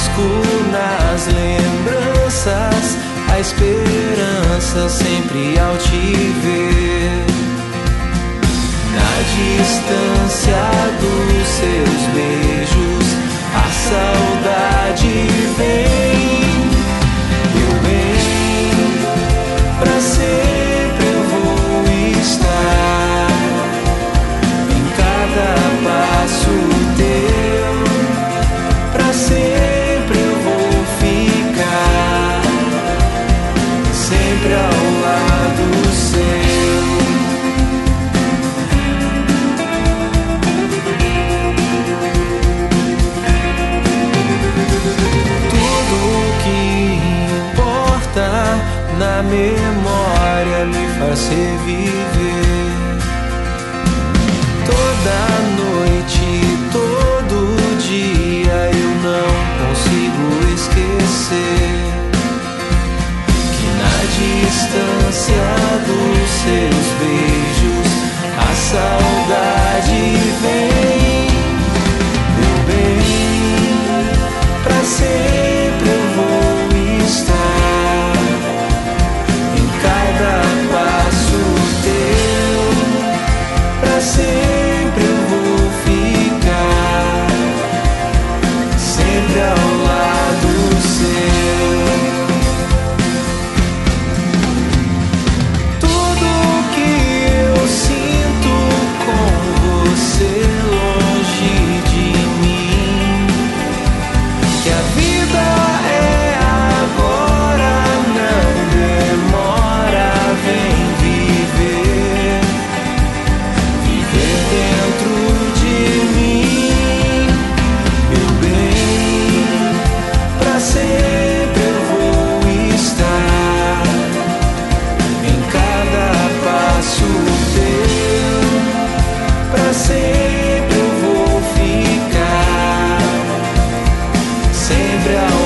busco nas lembranças a esperança sempre ao te ver. Na distância dos seus beijos a saudade vem. Meu bem, pra sempre eu vou estar em cada passo teu. Pra sempre eu vou ficar sempre ao lado seu. Na memória me faz reviver. Toda noite, todo dia eu não consigo esquecer que na distância dos seus beijos a saudade vem. Meu bem, pra sempre eu vou estar passo teu. Pra sempre eu vou ficar sempre ao lado seu. Tudo que eu sinto com você longe de mim, que a vida é agora, não demora. Vem viver, viver dentro de mim. Meu bem, pra sempre eu vou estar em cada passo teu. Pra sempre eu vou ficar sempre ao